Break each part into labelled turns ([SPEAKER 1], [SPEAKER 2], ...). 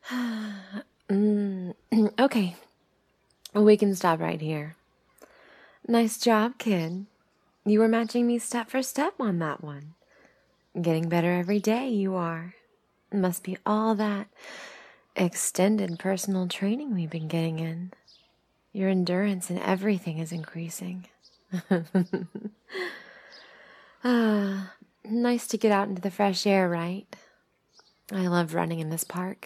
[SPEAKER 1] Okay, we can stop right here. Nice job, kid. You were matching me step for step on that one. Getting better every day, you are. Must be all that extended personal training we've been getting in. Your endurance and everything is increasing. Nice to get out into the fresh air, right? I love running in this park.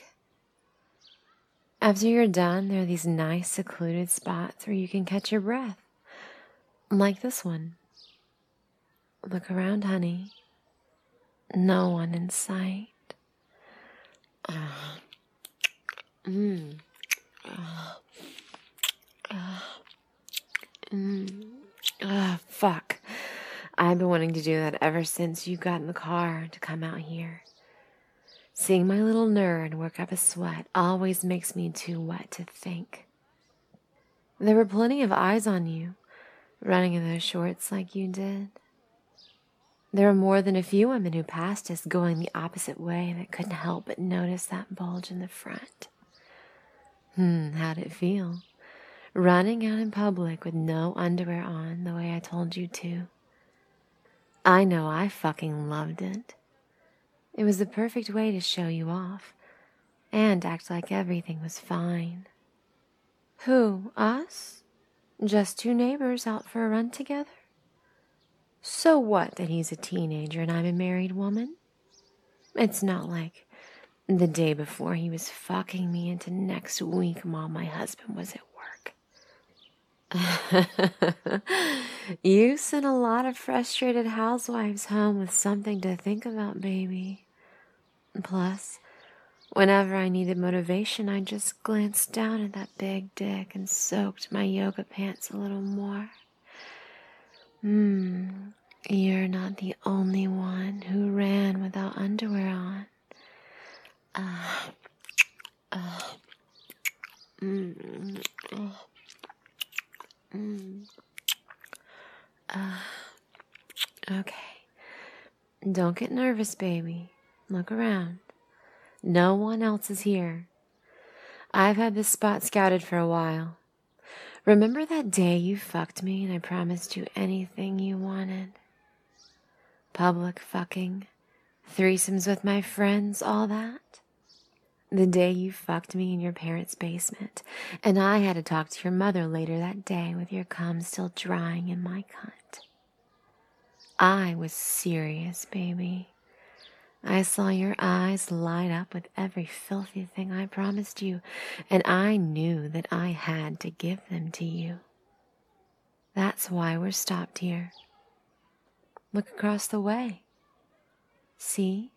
[SPEAKER 1] After you're done, there are these nice secluded spots where you can catch your breath. Like this one. Look around, honey. No one in sight. Fuck. I've been wanting to do that ever since you got in the car to come out here. Seeing my little nerd work up a sweat always makes me too wet to think. There were plenty of eyes on you, running in those shorts like you did. There were more than a few women who passed us going the opposite way that couldn't help but notice that bulge in the front. How'd it feel? Running out in public with no underwear on the way I told you to. I know I fucking loved it. It was the perfect way to show you off and act like everything was fine. Who, us? Just two neighbors out for a run together? So what that he's a teenager and I'm a married woman? It's not like the day before he was fucking me into next week while my husband was at work. You sent a lot of frustrated housewives home with something to think about, baby. Plus, whenever I needed motivation, I just glanced down at that big dick and soaked my yoga pants a little more. You're not the only one who ran without underwear on. Okay. Don't get nervous, baby. Look around. No one else is here. I've had this spot scouted for a while. Remember that day you fucked me and I promised you anything you wanted? Public fucking, threesomes with my friends, all that? The day you fucked me in your parents' basement, and I had to talk to your mother later that day with your cum still drying in my cunt. I was serious, baby. I saw your eyes light up with every filthy thing I promised you, and I knew that I had to give them to you. That's why we're stopped here. Look across the way. See?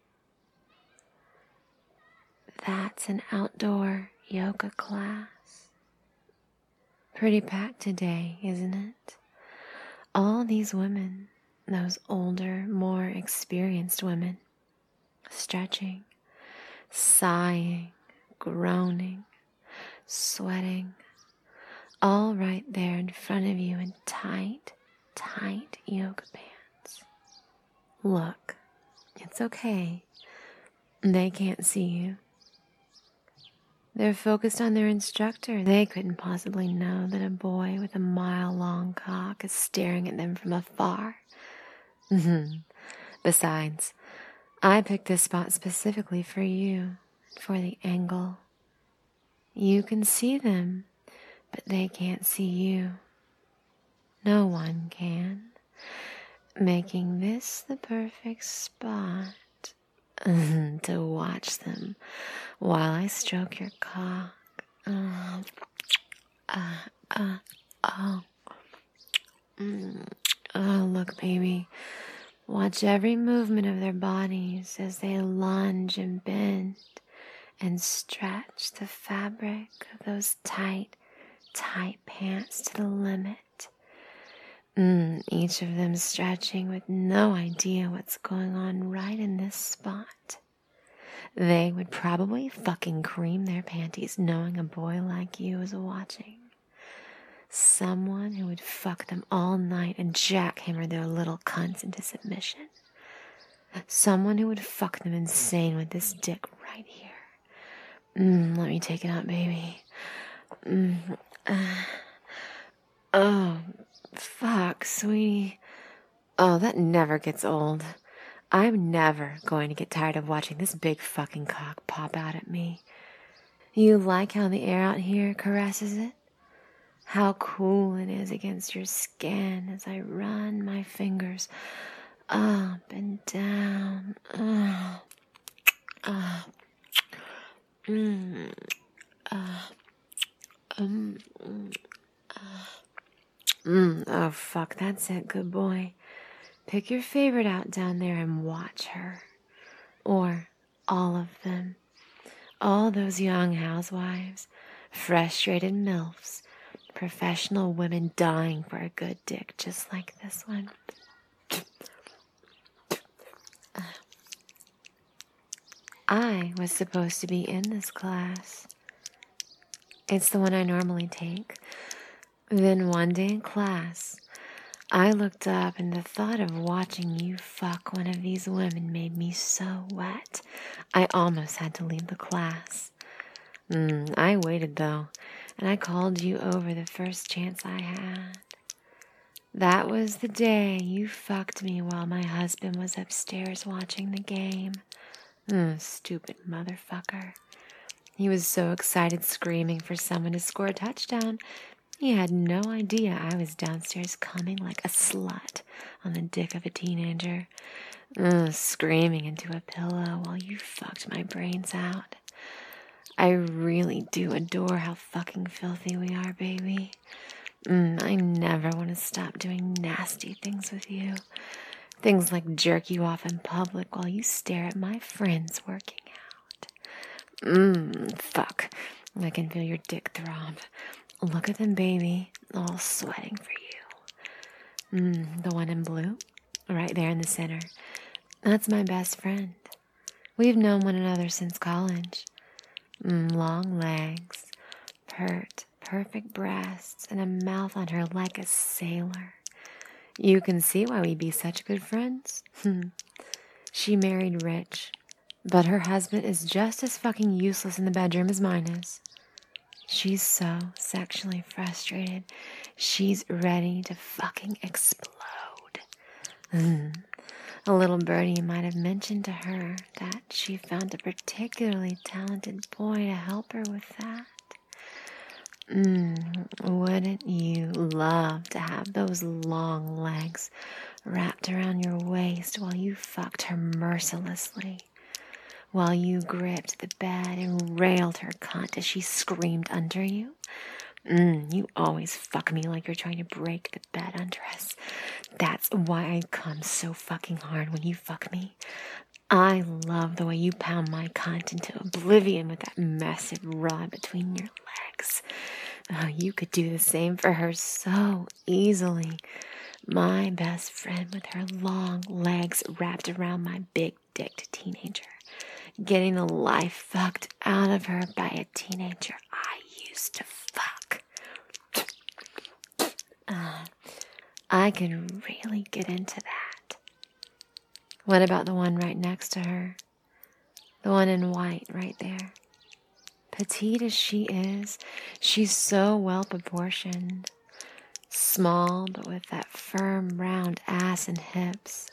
[SPEAKER 1] That's an outdoor yoga class. Pretty packed today, isn't it? All these women, those older, more experienced women, stretching, sighing, groaning, sweating, all right there in front of you in tight, tight yoga pants. Look, it's okay. They can't see you. They're focused on their instructor. They couldn't possibly know that a boy with a mile-long cock is staring at them from afar. Besides, I picked this spot specifically for you, for the angle. You can see them, but they can't see you. No one can, making this the perfect spot to watch them while I stroke your cock. Look, baby. Watch every movement of their bodies as they lunge and bend and stretch the fabric of those tight, tight pants to the limit. Each of them stretching with no idea what's going on right in this spot. They would probably fucking cream their panties knowing a boy like you is watching. Someone who would fuck them all night and jackhammer their little cunts into submission. Someone who would fuck them insane with this dick right here. Let me take it out, baby. Oh, fuck, sweetie. Oh, that never gets old. I'm never going to get tired of watching this big fucking cock pop out at me. You like how the air out here caresses it? How cool it is against your skin as I run my fingers up and down. Oh, fuck, that's it, good boy. Pick your favorite out down there and watch her. Or all of them. All those young housewives, frustrated MILFs, professional women dying for a good dick just like this one. I was supposed to be in this class. It's the one I normally take. Then one day in class, I looked up and the thought of watching you fuck one of these women made me so wet, I almost had to leave the class. I waited though, and I called you over the first chance I had. That was the day you fucked me while my husband was upstairs watching the game. Stupid motherfucker. He was so excited screaming for someone to score a touchdown. He had no idea I was downstairs coming like a slut on the dick of a teenager. Screaming into a pillow while you fucked my brains out. I really do adore how fucking filthy we are, baby. I never want to stop doing nasty things with you. Things like jerk you off in public while you stare at my friends working out. Fuck. I can feel your dick throb. Look at them, baby. All sweating for you. The one in blue? Right there in the center. That's my best friend. We've known one another since college. Long legs, perfect breasts, and a mouth on her like a sailor. You can see why we'd be such good friends. She married rich, but her husband is just as fucking useless in the bedroom as mine is. She's so sexually frustrated, she's ready to fucking explode. A little birdie might have mentioned to her that she found a particularly talented boy to help her with that. Wouldn't you love to have those long legs wrapped around your waist while you fucked her mercilessly? While you gripped the bed and railed her cunt as she screamed under you? You always fuck me like you're trying to break the bed under us. That's why I come so fucking hard when you fuck me. I love the way you pound my cunt into oblivion with that massive rod between your legs. You could do the same for her so easily. My best friend with her long legs wrapped around my big-dicked teenager. Getting the life fucked out of her by a teenager I used to fuck. I could really get into that. What about the one right next to her? The one in white right there. Petite as she is, she's so well proportioned. Small, but with that firm, round ass and hips.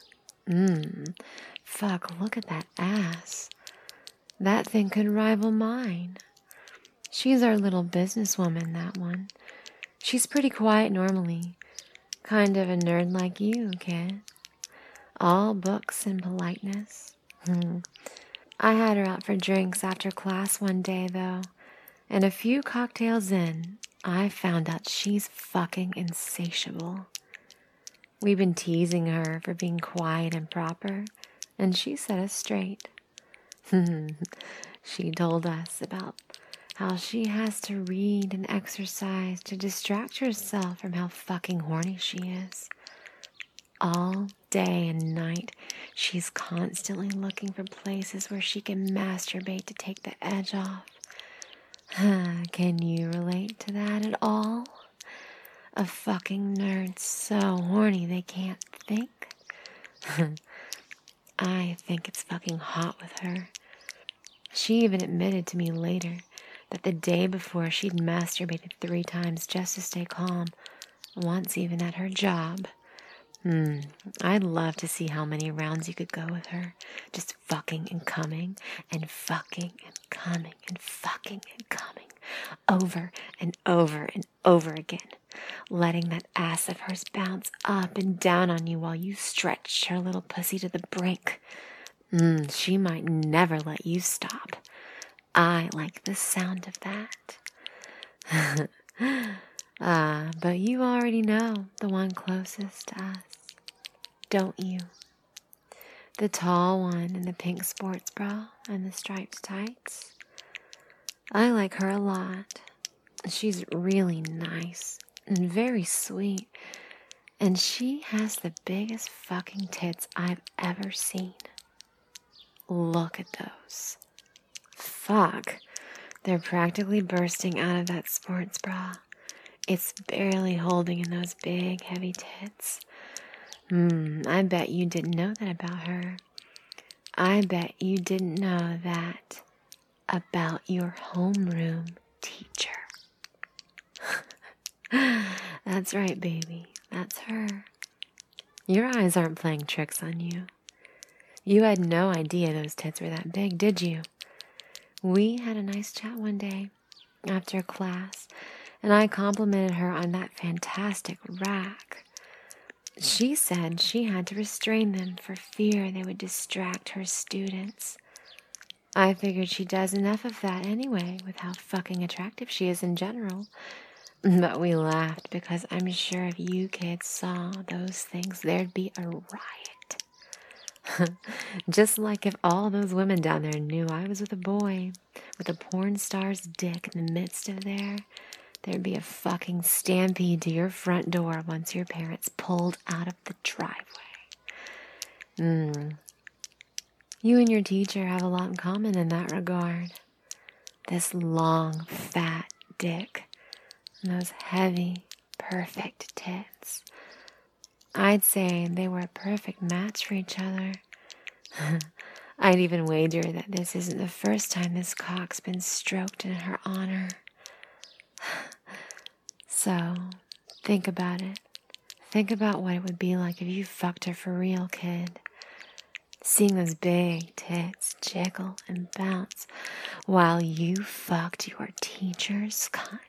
[SPEAKER 1] Fuck, look at that ass. That thing could rival mine. She's our little businesswoman, that one. She's pretty quiet normally. Kind of a nerd like you, kid. All books and politeness. I had her out for drinks after class one day, though, and a few cocktails in, I found out she's fucking insatiable. We've been teasing her for being quiet and proper, and she set us straight. She told us about how she has to read and exercise to distract herself from how fucking horny she is. All day and night, she's constantly looking for places where she can masturbate to take the edge off. Can you relate to that at all? A fucking nerd so horny they can't think? I think it's fucking hot with her. She even admitted to me later that the day before she'd masturbated 3 times just to stay calm, once even at her job. I'd love to see how many rounds you could go with her, just fucking and coming, and fucking and coming, and fucking and coming, over and over and over again, letting that ass of hers bounce up and down on you while you stretched her little pussy to the brink. She might never let you stop. I like the sound of that. But you already know the one closest to us, don't you? The tall one in the pink sports bra and the striped tights. I like her a lot. She's really nice and very sweet, and she has the biggest fucking tits I've ever seen. Look at those. Fuck. They're practically bursting out of that sports bra. It's barely holding in those big, heavy tits. I bet you didn't know that about her. I bet you didn't know that about your homeroom teacher. That's right, baby. That's her. Your eyes aren't playing tricks on you. You had no idea those tits were that big, did you? We had a nice chat one day after class, and I complimented her on that fantastic rack. She said she had to restrain them for fear they would distract her students. I figured she does enough of that anyway, with how fucking attractive she is in general. But we laughed because I'm sure if you kids saw those things, there'd be a riot. Just like if all those women down there knew I was with a boy, with a porn star's dick in the midst of there'd be a fucking stampede to your front door once your parents pulled out of the driveway. You and your teacher have a lot in common in that regard. This long, fat dick, and those heavy, perfect tits. I'd say they were a perfect match for each other. I'd even wager that this isn't the first time this cock's been stroked in her honor. So, think about it. Think about what it would be like if you fucked her for real, kid. Seeing those big tits jiggle and bounce while you fucked your teacher's cunt.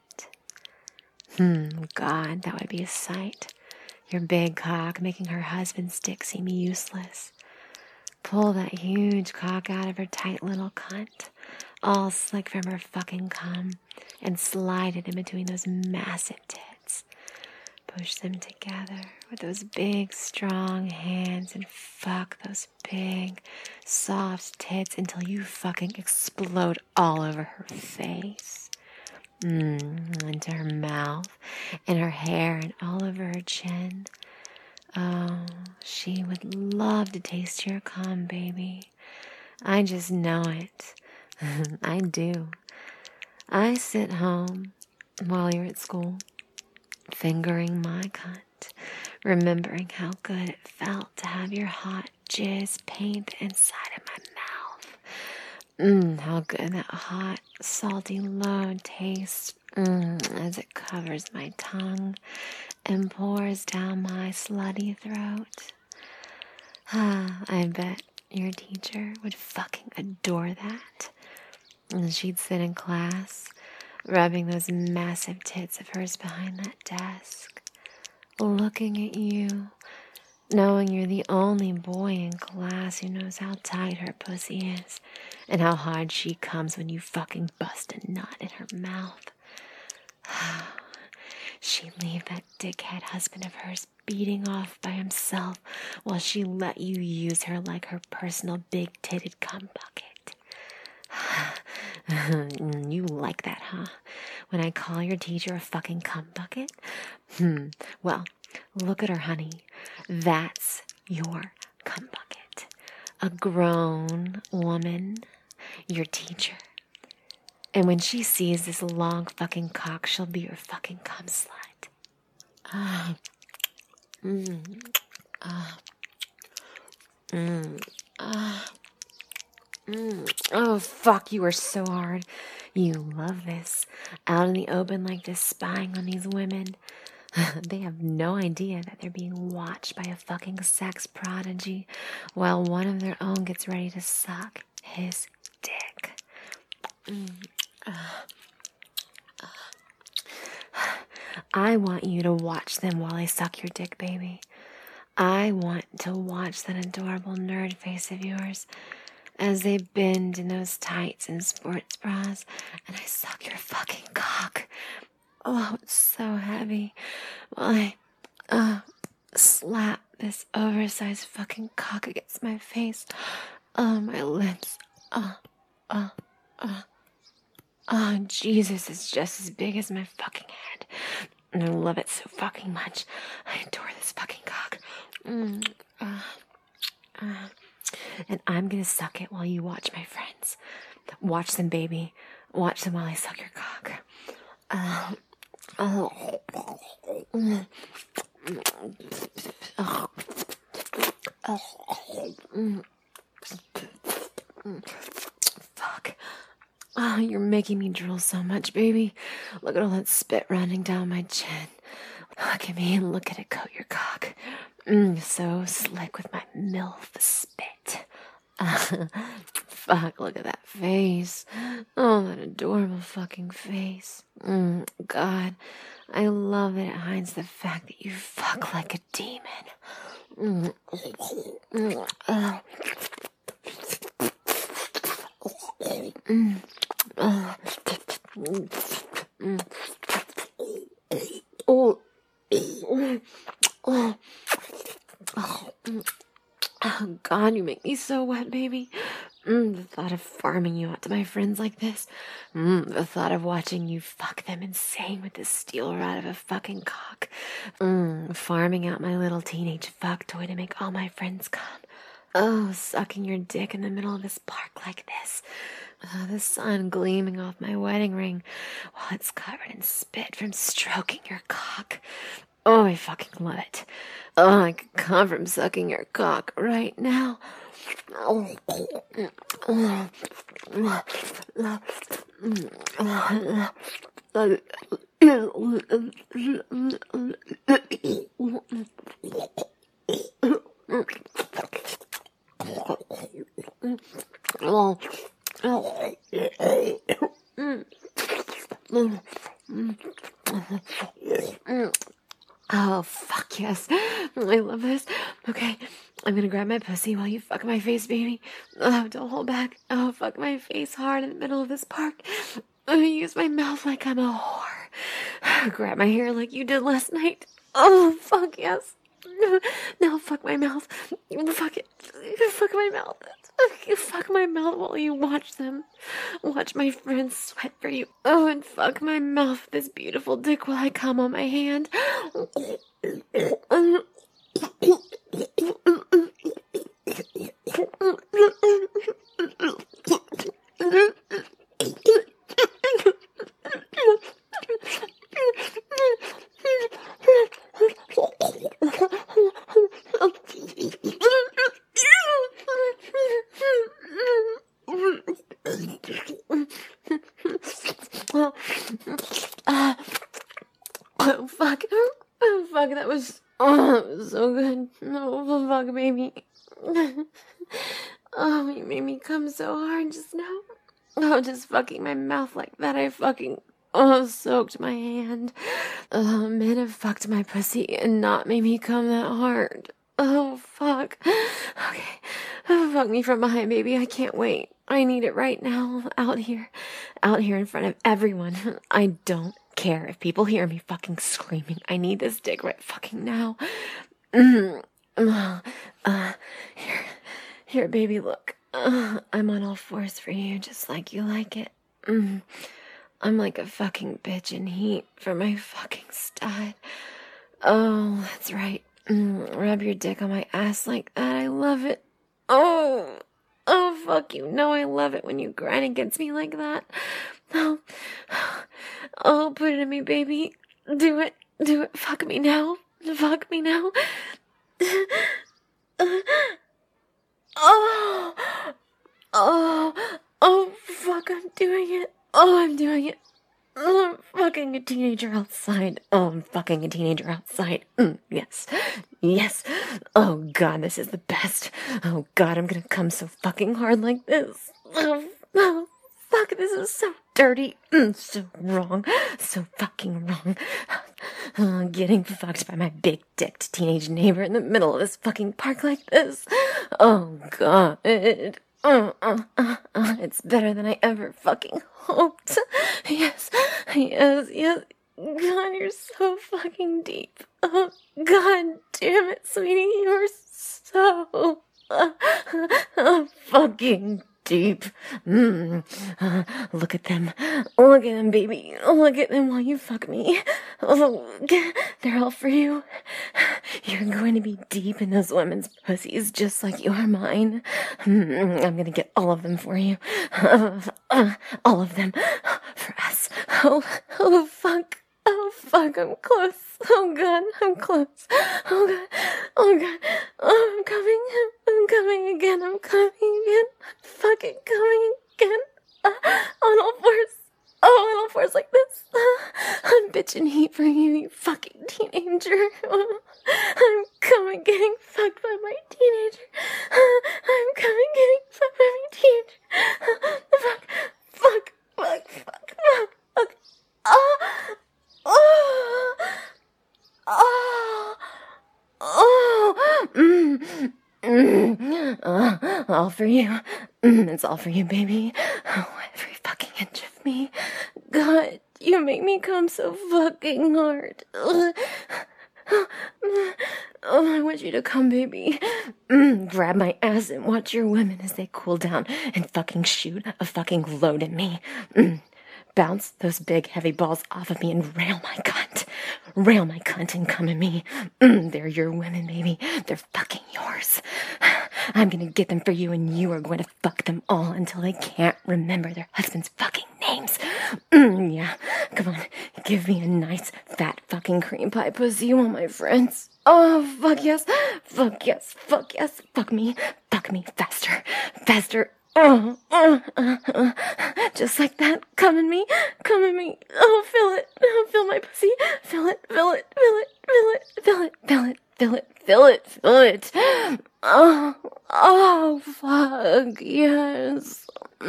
[SPEAKER 1] God, that would be a sight. Your big cock making her husband's dick seem useless. Pull that huge cock out of her tight little cunt, all slick from her fucking cum, and slide it in between those massive tits. Push them together with those big, strong hands and fuck those big, soft tits until you fucking explode all over her face. Into her mouth and her hair and all over her chin. Oh, she would love to taste your cum, baby. I just know it. I do. I sit home while you're at school, fingering my cunt, remembering how good it felt to have your hot jizz paint inside of my mouth. How good that hot, salty load tastes as it covers my tongue and pours down my slutty throat. I bet your teacher would fucking adore that. And she'd sit in class, rubbing those massive tits of hers behind that desk, looking at you, knowing you're the only boy in class who knows how tight her pussy is and how hard she comes when you fucking bust a nut in her mouth. She'd leave that dickhead husband of hers beating off by himself while she let you use her like her personal big-titted cum bucket. You like that, huh? When I call your teacher a fucking cum bucket? Well, look at her, honey. That's your cum bucket. A grown woman, your teacher. And when she sees this long fucking cock, she'll be your fucking cum slut. Oh, fuck, you are so hard. You love this. Out in the open like this, spying on these women. They have no idea that they're being watched by a fucking sex prodigy while one of their own gets ready to suck his dick. I want you to watch them while I suck your dick, baby. I want to watch that adorable nerd face of yours as they bend in those tights and sports bras, and I suck your fucking cock. Oh, it's so heavy. While I slap this oversized fucking cock against my face. Oh, my lips. Oh, Jesus, it's just as big as my fucking head. And I love it so fucking much. I adore this fucking cock. And I'm gonna suck it while you watch my friends. Watch them, baby. Watch them while I suck your cock. Fuck. Oh, you're making me drool so much, baby. Look at all that spit running down my chin. Look at me and look at it coat your cock. So slick with my MILF spit. Fuck, look at that face. Oh, that adorable fucking face. God, I love that it hides the fact that you fuck like a demon. Oh, God, you make me so wet, baby. The thought of farming you out to my friends like this. The thought of watching you fuck them insane with this steel rod of a fucking cock. Farming out my little teenage fuck toy to make all my friends come. Oh, sucking your dick in the middle of this park like this. The sun gleaming off my wedding ring while it's covered in spit from stroking your cock. Oh, I fucking love it. Oh, I could come from sucking your cock right now. Oh, fuck yes. I love this. Okay, I'm gonna grab my pussy while you fuck my face, baby. Oh, don't hold back. Oh, fuck my face hard in the middle of this park. Use my mouth like I'm a whore. Grab my hair like you did last night. Oh, fuck yes. Now fuck my mouth. Fuck it. Fuck my mouth. Fuck my mouth while you watch them. Watch my friends sweat for you. Oh, and fuck my mouth with this beautiful dick while I come on my hand. Oh, fuck. Oh, fuck, that was so good. Oh, fuck, baby. Oh, you made me come so hard just now. Oh, just fucking my mouth like that. I fucking, soaked my hand. Men have fucked my pussy and not made me come that hard. Oh, fuck. Okay. Oh, fuck me from behind, baby. I can't wait. I need it right now. Out here in front of everyone. I don't care if people hear me fucking screaming. I need this dick right fucking now. Here, baby, look. I'm on all fours for you, just like you like it. I'm like a fucking bitch in heat for my fucking stud. Oh, that's right. Rub your dick on my ass like that. I love it. Oh, fuck you. No, I love it when you grind against me like that. Oh, put it in me, baby. Do it. Fuck me now. Fuck me now. Oh, Oh, oh, fuck, I'm doing it. Oh, I'm doing it. Oh, I'm fucking a teenager outside. Oh, I'm fucking a teenager outside. Yes. Yes. Oh, God, this is the best. Oh, God, I'm gonna come so fucking hard like this. Oh, fuck, this is so dirty. So wrong. So fucking wrong. Getting fucked by my big-dicked teenage neighbor in the middle of this fucking park like this. Oh, God. It's better than I ever fucking hoped. Yes, yes, yes. God, you're so fucking deep. Oh, God damn it, sweetie, you're so fucking deep. Look at them. Look at them, baby. Look at them while you fuck me. Oh, they're all for you. You're going to be deep in those women's pussies just like you are mine. I'm gonna get all of them for you. All of them. For us. Oh, fuck. Oh, fuck, I'm close. Oh, God, I'm close. Oh, God. Oh, God. Oh, I'm coming. I'm coming again. I'm coming again. I'm fucking coming again. On all fours. Oh, on all fours like this. I'm bitching heat for you, you fucking teenager. I'm coming getting fucked by my teenager. I'm coming getting fucked by my teenager. Fuck. Oh. Oh, all for you. It's all for you, baby. Oh, every fucking inch of me. God, you make me come so fucking hard. Oh, I want you to come, baby. Grab my ass and watch your women as they cool down and fucking shoot a fucking load at me. Bounce those big heavy balls off of me and rail my cunt. Rail my cunt and come at me. They're your women, baby. They're fucking yours. I'm gonna get them for you and you are going to fuck them all until they can't remember their husband's fucking names. Yeah. Come on. Give me a nice fat fucking cream pie pussy, you want my friends? Oh, fuck yes. Fuck yes. Fuck yes. Fuck me. Fuck me faster. Faster. Just like that. Come in me. Come in me. Oh, feel it. Oh, feel my pussy. Feel it. Feel it. Feel it. Feel it. Feel it. Feel it. Feel it. Feel it. Feel it. Oh, fuck. Yes.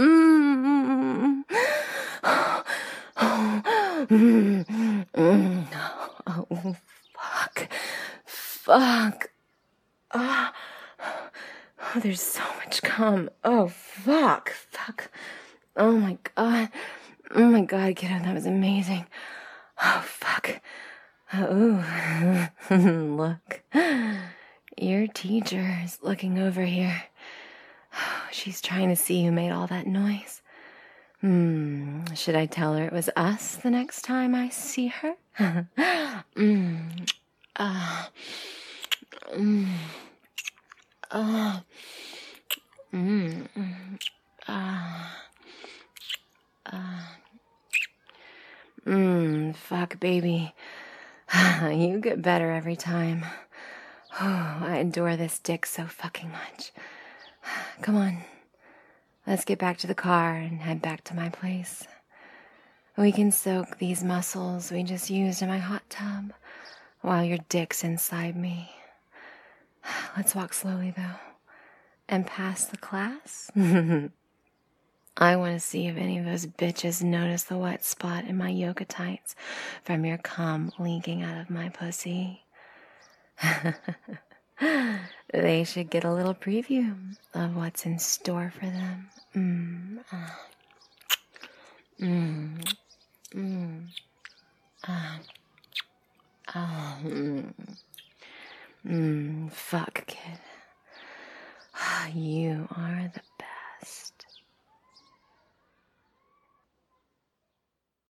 [SPEAKER 1] Oh, fuck. Fuck. Oh, there's so much cum. Oh, fuck. Fuck. Oh, my God. Oh, my God, kiddo, that was amazing. Oh, fuck. Ooh. Look. Your teacher is looking over here. She's trying to see who made all that noise. Should I tell her it was us the next time I see her? Fuck, baby. You get better every time. Oh, I adore this dick so fucking much. Come on. Let's get back to the car and head back to my place. We can soak these muscles we just used in my hot tub while your dick's inside me. Let's walk slowly, though. And past the class? I want to see if any of those bitches notice the wet spot in my yoga tights from your cum leaking out of my pussy. They should get a little preview of what's in store for them. Fuck, kid. You are the